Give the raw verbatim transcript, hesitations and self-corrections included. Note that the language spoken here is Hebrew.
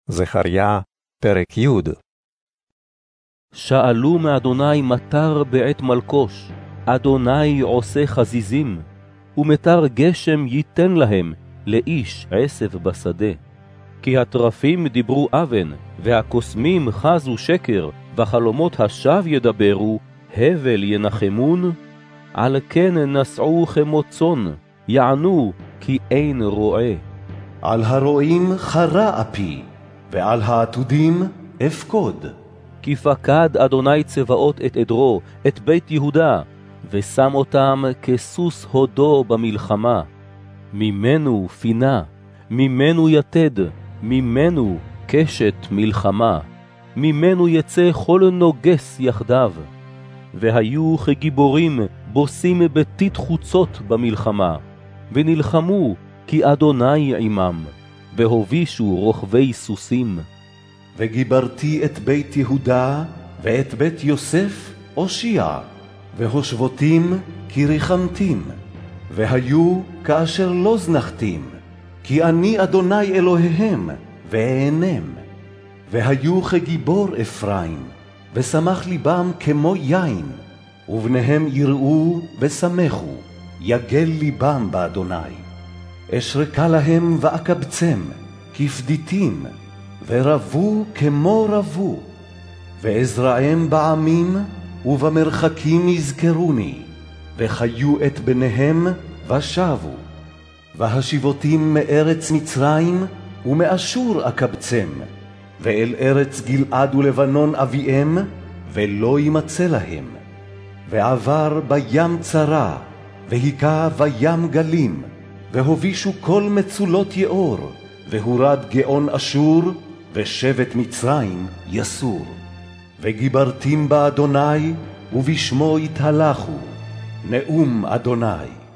זכריה, פרק י'. שאלו מאדוני מטר בעת מלקוש, אדוני עושה חזיזים, ומטר גשם ייתן להם, לאיש עשב בשדה. כי הטרפים דיברו אבן, והקוסמים חזו שקר, וחלומות השווא ידברו, הבל ינחמון. על כן נסעו כמו צאן, יענו כי אין רועה. על הרועים חרה אפי, ועל העתודים אפקוד. כי פקד אדוני צבאות את עדרו, את בית יהודה, ושם אותם כסוס הודו במלחמה. ממנו פינה, ממנו יתד, ממנו קשת מלחמה, ממנו יצא כל נוגס יחדיו. והיו כגיבורים בוסים בתית חוצות במלחמה, ונלחמו כי אדוני עמם, והובישו רוכבי סוסים. וגיברתי את בית יהודה ואת בית יוסף אושיע, והושבותים כי ריחמתים, והיו כאשר לא זנחתים, כי אני אדוני אלוהיהם ואענם. והיו כגיבור אפרים, ושמח ליבם כמו יין, ובניהם יראו ושמחו, יגל ליבם באדוני. אשרקה להם ואקבצם, כפדיתים, ורבו כמו רבו. ואזרעם בעמים ובמרחקים יזכרוני, וחיו את בניהם ושבו. והשיבותים מארץ מצרים ומאשור אקבצם, ואל ארץ גלעד ולבנון אביהם, ולא ימצא להם. ועבר בים צרה, והיכה בים גלים, והובישו כל מצולות יאור, והורד גאון אשור, ושבט מצרים יסור. וגיברתים באדוני, ובשמו יתהלכו, נאום אדוני.